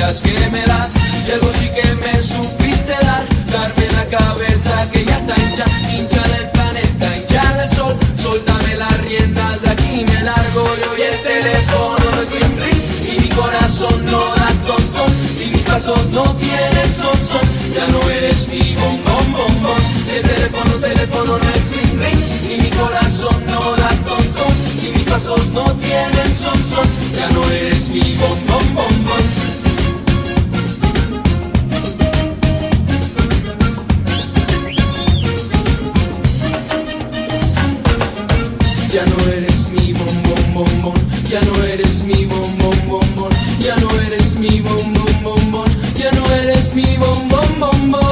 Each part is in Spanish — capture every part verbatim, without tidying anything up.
mentiras que me das. Y algo sí que me supiste dar, darme la cabeza que ya está hincha, hincha del planeta, hincha del sol. Soltame las riendas, de aquí me largo yo y el teléfono no es ring ring, y mi corazón no da tontón, y mis pasos no tienen son son. Ya no eres mi bombón bombón, el teléfono, teléfono no es ring ring, y mi corazón no da tontón, y mis pasos no tienen son son. Ya no eres mi bombón bombón. Ya no eres mi bombón bombón, ya no eres mi bombón bombón, ya no eres mi bombón bombón, ya no eres mi bombón bombón.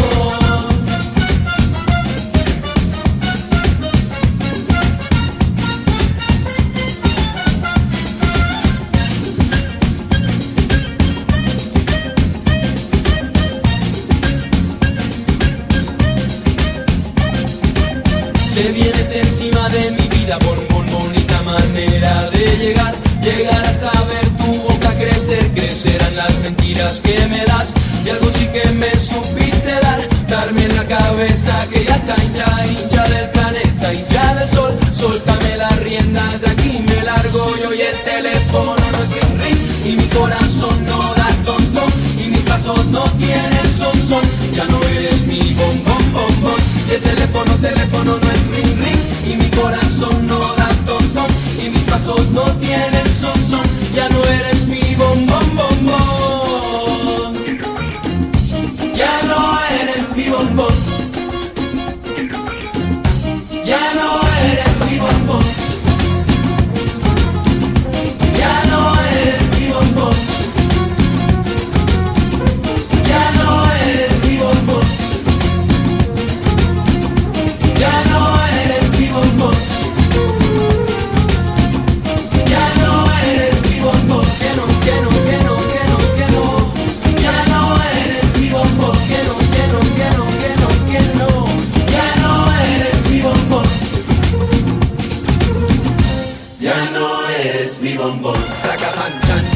Te vienes encima de mi vida por por bonita manera de llegar, llegar a saber tu boca crecer, crecerán las mentiras que me das. Y algo sí que me supiste dar, darme en la cabeza que ya está hincha, hincha del planeta, hincha del sol. Soltame las riendas, de aquí me largo yo y el teléfono no es ring ring, y mi corazón no da tontón, y mis pasos no tienen son son. Ya no eres mi bombón bombón, el teléfono, teléfono no es ring ring, y mi corazón no da tontón, y mis pasos no tienen son son. Ya no eres mi bombón bombón, ya no eres mi bombón, ya no eres mi bombón, ya no eres mi bombón, ya no eres mi bombón, ya no eres mi bombón, ya no eres mi bombón, que no, que no, que no, que no, que no, ya no eres mi bombón, que no, que no, que no, que no, que no, ya no eres mi bombón, ya no eres mi bombón, Tracaman, chan.